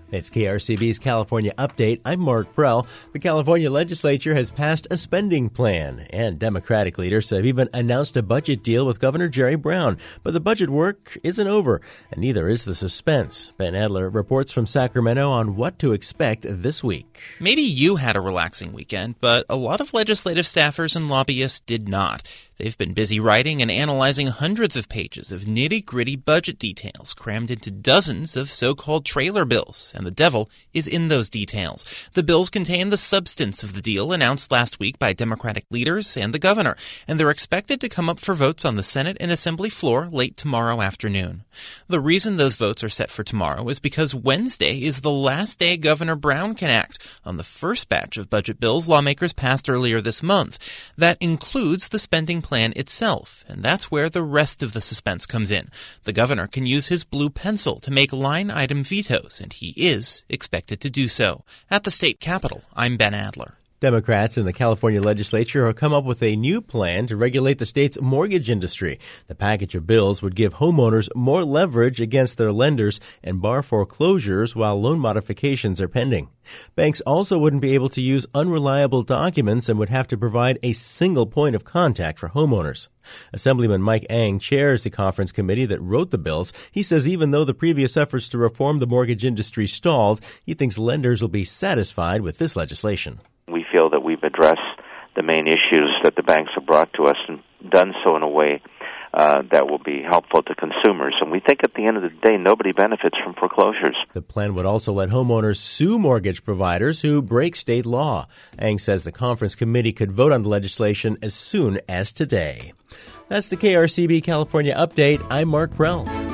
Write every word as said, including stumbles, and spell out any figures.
It's K R C B's California Update. I'm Mark Prell. The California legislature has passed a spending plan, and Democratic leaders have even announced a budget deal with Governor Jerry Brown. But the budget work isn't over, and neither is the suspense. Ben Adler reports from Sacramento on what to expect this week. Maybe you had a relaxing weekend, but a lot of legislative staffers and lobbyists did not. They've been busy writing and analyzing hundreds of pages of nitty-gritty budget details crammed into dozens of so-called trailer bills, and the devil is in those details. The bills contain the substance of the deal announced last week by Democratic leaders and the governor, and they're expected to come up for votes on the Senate and Assembly floor late tomorrow afternoon. The reason those votes are set for tomorrow is because Wednesday is the last day Governor Brown can act on the first batch of budget bills lawmakers passed earlier this month. That includes the spending plan itself, and that's where the rest of the suspense comes in. The governor can use his blue pencil to make line-item vetoes, and he is expected to do so. At the state capitol, I'm Ben Adler. Democrats in the California legislature have come up with a new plan to regulate the state's mortgage industry. The package of bills would give homeowners more leverage against their lenders and bar foreclosures while loan modifications are pending. Banks also wouldn't be able to use unreliable documents and would have to provide a single point of contact for homeowners. Assemblyman Mike Eng chairs the conference committee that wrote the bills. He says even though the previous efforts to reform the mortgage industry stalled, he thinks lenders will be satisfied with this legislation. We feel that we've addressed the main issues that the banks have brought to us and done so in a way uh, that will be helpful to consumers. And we think at the end of the day, nobody benefits from foreclosures. The plan would also let homeowners sue mortgage providers who break state law. Eng says the conference committee could vote on the legislation as soon as today. That's the K R C B California Update. I'm Mark Prell.